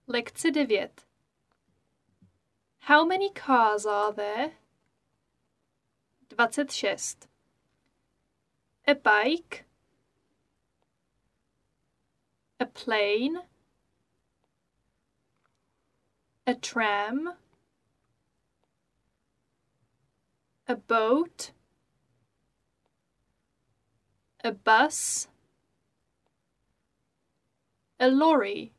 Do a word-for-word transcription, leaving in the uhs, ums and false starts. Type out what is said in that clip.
Lekce devět. How many cars are there? dvacet šest. A bike. A plane. A tram. A boat. A bus. A lorry.